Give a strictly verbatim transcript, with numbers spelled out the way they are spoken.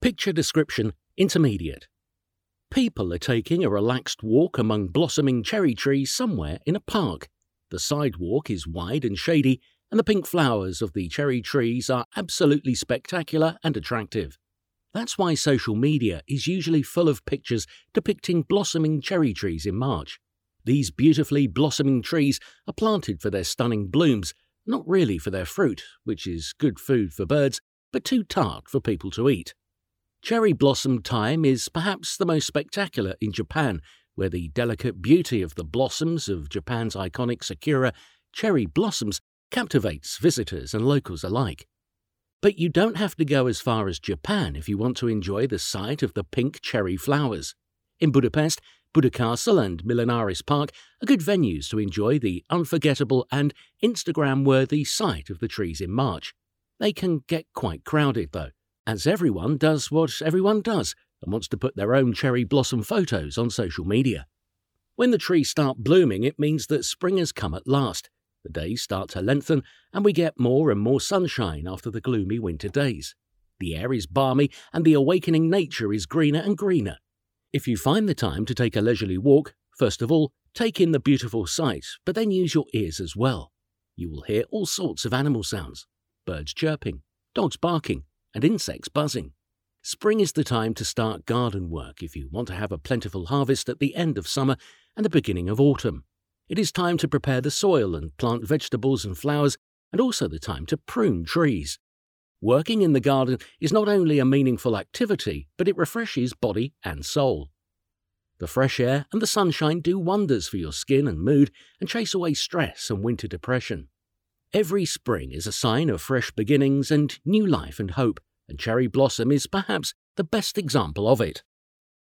Picture description intermediate. People are taking a relaxed walk among blossoming cherry trees somewhere in a park. The sidewalk is wide and shady, and the pink flowers of the cherry trees are absolutely spectacular and attractive. That's why social media is usually full of pictures depicting blossoming cherry trees in March. These beautifully blossoming trees are planted for their stunning blooms, not really for their fruit, which is good food for birds, but too tart for people to eat. Cherry blossom time is perhaps the most spectacular in Japan, where the delicate beauty of the blossoms of Japan's iconic sakura cherry blossoms captivates visitors and locals alike. But you don't have to go as far as Japan if you want to enjoy the sight of the pink cherry flowers. In Budapest, Buda Castle and Millenaris Park are good venues to enjoy the unforgettable and Instagram-worthy sight of the trees in March. They can get quite crowded, though, as everyone does what everyone does and wants to put their own cherry blossom photos on social media. When the trees start blooming, it means that spring has come at last. The days start to lengthen, and we get more and more sunshine after the gloomy winter days. The air is balmy, and the awakening nature is greener and greener. If you find the time to take a leisurely walk, first of all, take in the beautiful sight, but then use your ears as well. You will hear all sorts of animal sounds: birds chirping, dogs barking, and insects buzzing. Spring is the time to start garden work if you want to have a plentiful harvest at the end of summer and the beginning of autumn. It is time to prepare the soil and plant vegetables and flowers, and also the time to prune trees. Working in the garden is not only a meaningful activity, but it refreshes body and soul. The fresh air and the sunshine do wonders for your skin and mood and chase away stress and winter depression. Every spring is a sign of fresh beginnings and new life and hope, and cherry blossom is perhaps the best example of it.